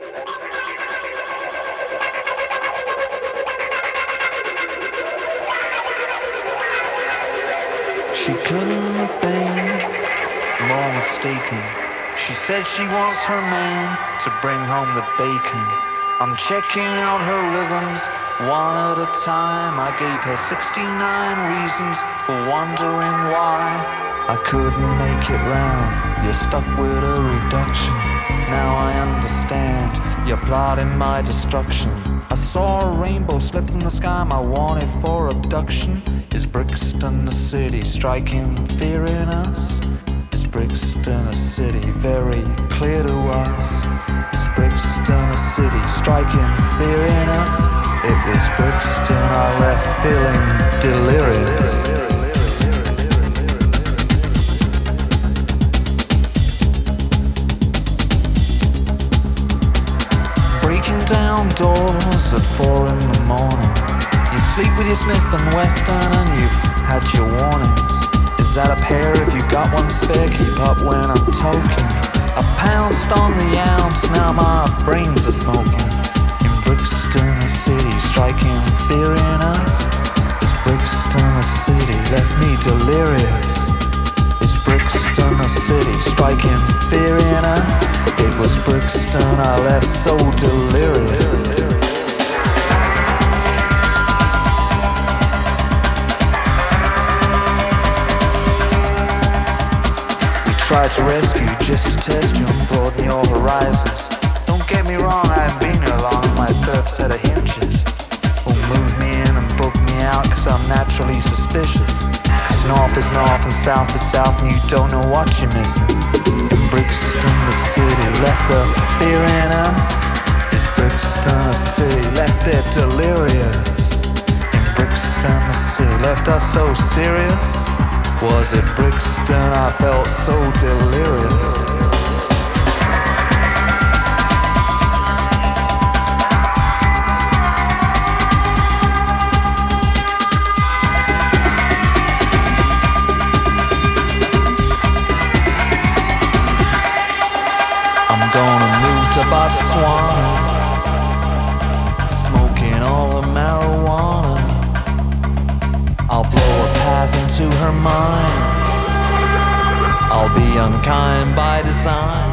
She couldn't have been more mistaken. She said she was her man to bring home the bacon. I'm checking out her rhythms one at a time. I gave her 69 reasons for wondering why I couldn't make it round. You're stuck with a reduction. Now I understand. You're plotting my destruction. I saw a rainbow slip from the sky. My wanted for abduction. Is Brixton a city striking fear in us? Is Brixton a city very clear to us? Is Brixton a city striking fear in us? It was Brixton I left feeling delirious. Breaking down doors at 4 in the morning. You sleep with your Smith and Wesson and you've had your warnings. Is that a pair? If you got one spare, keep up when I'm talking. I pounced on the ounce, now my brains are smoking. In Brixton a city striking fear in us? Is Brixton a city left me delirious? Is Brixton a city striking fear in us? It was Brixton I left so delirious. Tried to rescue just to test you and broaden your horizons. Don't get me wrong, I haven't been here long, my third set of hinges will move me in and book me out, cause I'm naturally suspicious. Cause north is north and south is south and you don't know what you're missing. In Brixton the city left the fear in us? Is Brixton a city left there delirious? In Brixton the city left us so serious? Was it Brixton I felt so delirious? I'm gonna move to Botswana, smoking all the marijuana. I'll blow a path into her mind. I'll be unkind by design.